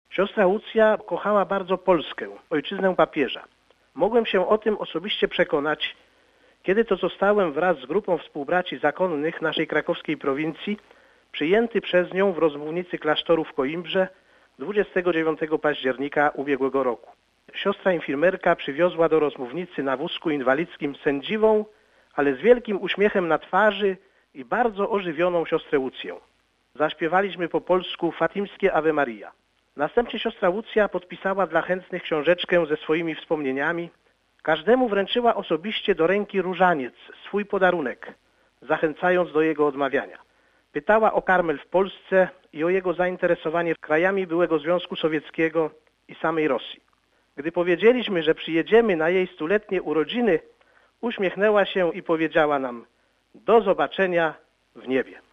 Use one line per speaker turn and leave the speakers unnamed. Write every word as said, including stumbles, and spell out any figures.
Siostra Łucja kochała bardzo Polskę, ojczyznę papieża. Mogłem się o tym osobiście przekonać, kiedy to zostałem wraz z grupą współbraci zakonnych naszej krakowskiej prowincji przyjęty przez nią w rozmównicy klasztoru w Koimbrze dwudziestego dziewiątego października ubiegłego roku. Siostra infirmerka przywiozła do rozmównicy na wózku inwalidzkim sędziwą, ale z wielkim uśmiechem na twarzy i bardzo ożywioną siostrę Łucję. Zaśpiewaliśmy po polsku fatimskie Ave Maria. Następnie siostra Łucja podpisała dla chętnych książeczkę ze swoimi wspomnieniami. Każdemu wręczyła osobiście do ręki różaniec, swój podarunek, zachęcając do jego odmawiania. Pytała o Karmel w Polsce i o jego zainteresowanie krajami byłego Związku Sowieckiego i samej Rosji. Gdy powiedzieliśmy, że przyjedziemy na jej stuletnie urodziny, uśmiechnęła się i powiedziała nam: do zobaczenia w niebie.